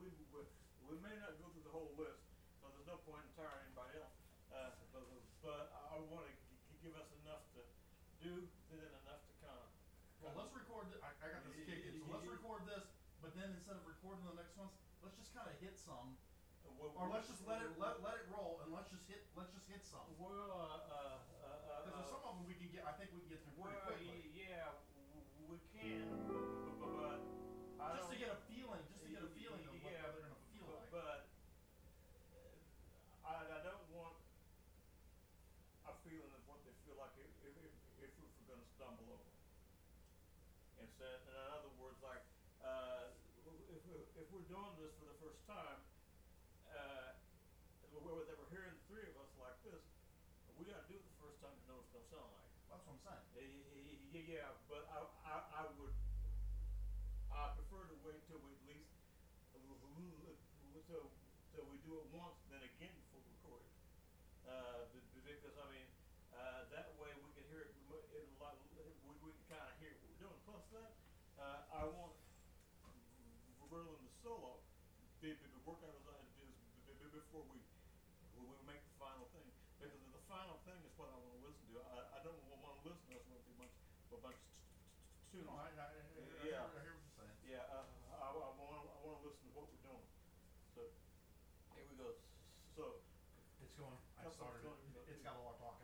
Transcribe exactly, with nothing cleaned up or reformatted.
we, we, we may not go through the whole list, so there's no point in tiring anybody else. Uh, but, but I want to give us enough to do, then enough to kind of. Well, let's record, th- I, I got this kicking, so let's record this, but then instead of recording the next ones, let's just kinda hit some. Or let's just let it, let, let it roll and let's just hit, let's just hit some. Well, uh, uh, uh, Cause there's some of them we can get, I think we can get through pretty well, quickly. yeah, w- we can, but, but I Just to don't- get a feeling, just to get a feeling of what yeah, they're gonna feel but, like. But, uh, I, I don't want a feeling of what they feel like if, if, if, if we're gonna stumble over. Instead, in other words, like, uh, if, if we're doing this for the first time, uh, we're, they were hearing the three of us like this, we gotta do it the first time to know what it's gonna sound like. That's what I'm saying. Yeah, yeah, but I, I, I would, I prefer to wait till we at least, till, till we do it once, then again before we record it. Uh, because I mean, uh, that way we can hear it in a lot, we, we can kinda hear what we're doing. Plus that, uh, I want Verlin the solo, be, be, be work out his ideas before we, when we make the final thing. Because the final thing is what I wanna listen to. I, I don't wanna listen to us run through a bunch, a bunch of tunes. No, I, I, I, I, Yeah. hear, I hear what you're saying. Yeah, uh, I, I wanna, I wanna listen to what we're doing. So, here we go. So, It's going, I Couple started going, it, go. it's got a lot of talking.